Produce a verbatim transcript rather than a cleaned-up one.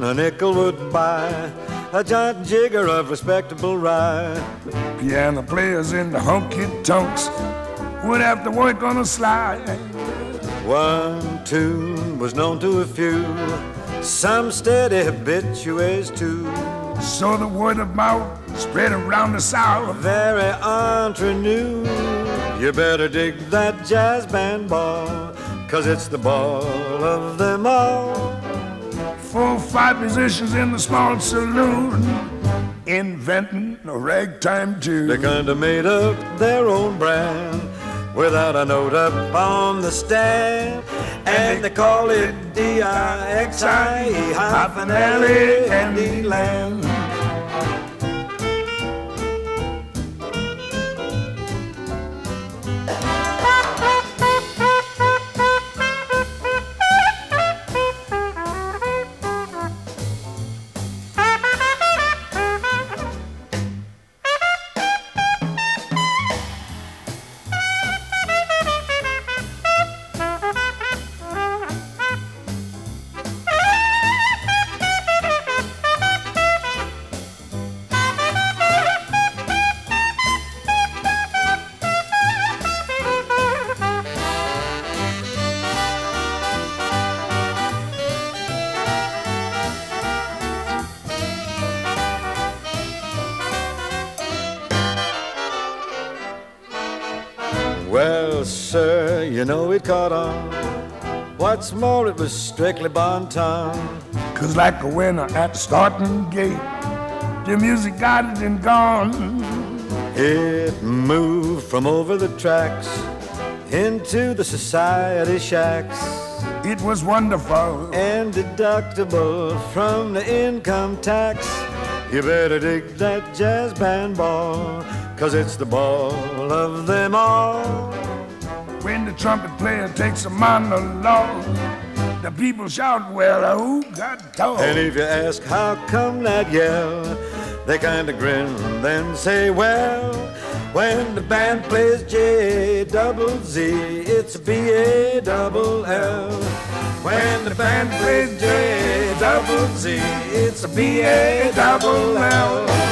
a nickel would buy a giant jigger of respectable rye. Piano players in the honky-tonks would have to work on a slide. One tune was known to a few, some steady habitués too. So the word of mouth spread around the South. Very entre nous, you better dig that jazz band ball, 'cause it's the ball of them all. Four or five musicians in the small saloon inventing a ragtime tune. They kinda made up their own brand without a note up on the stand, and they call it D I X I E hyphen L A N D land. Well, sir, you know it caught on. What's more, it was strictly bon ton. 'Cause like a winner at the starting gate, the music got it and gone. It moved from over the tracks into the society shacks. It was wonderful and deductible from the income tax. You better dig that jazz band ball, 'cause it's the ball of them all. When the trumpet player takes a monologue, the people shout, well, who got dog? And if you ask how come that yell, they kinda grin and then say, well, when the band plays J double Z, it's B A double L. When the band plays J double Z, it's a B A double L.